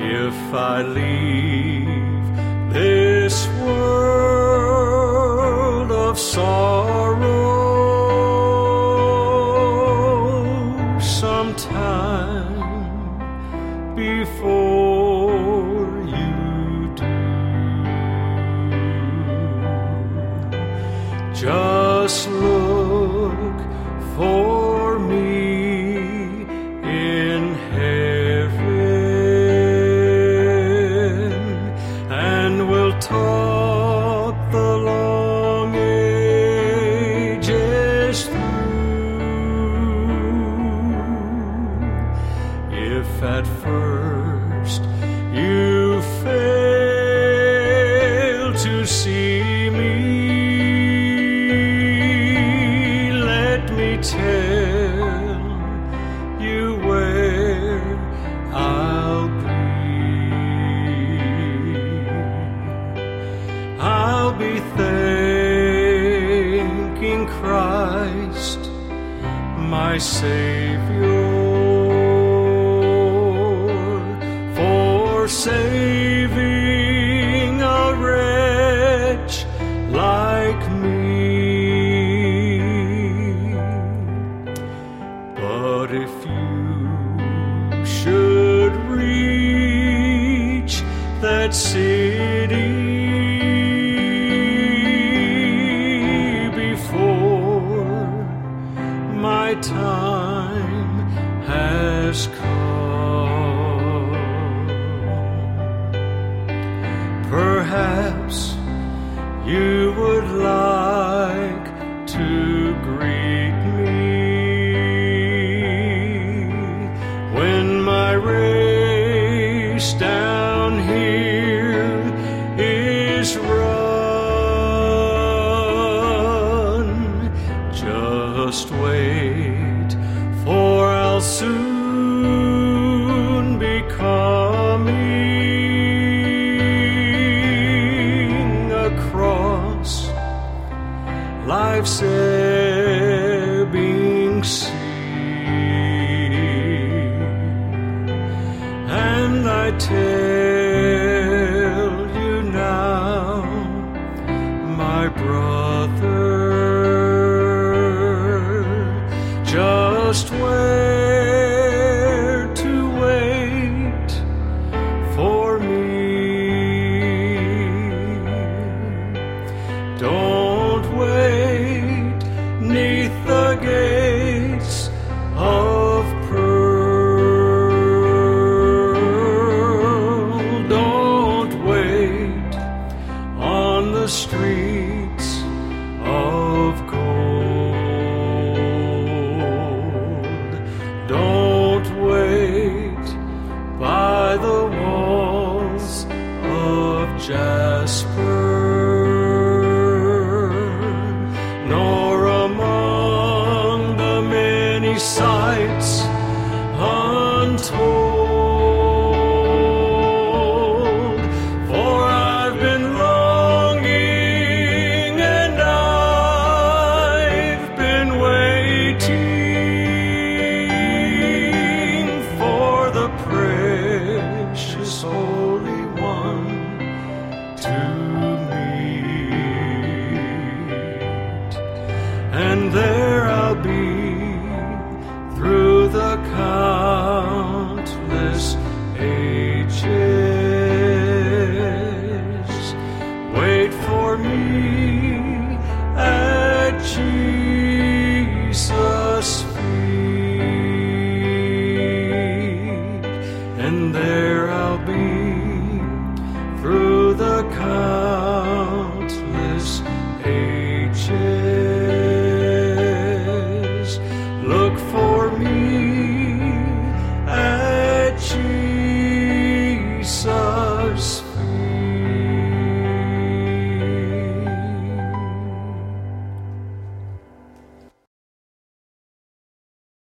if I leave this world of sorrow sometime before you do. Just look for me in heaven, and we'll talk the long ages through. If at first you fail to see me, let me tell you where I'll be thanking Christ, my Savior, for saving a wretch like me. But if you should reach that city before my time has come, perhaps you would like to greet me when my race down here is run. Just wait, for I'll soon be coming across life's ebbing sea, and I tell you now, my brother, just where to wait for me. Don't wait 'neath the gates of pearl. Don't wait on the streets of gold. Don't wait by the walls of jasper, nor among the many sights untold. For I've been longing and I've been waiting for the precious Holy One to meet, and there I'll be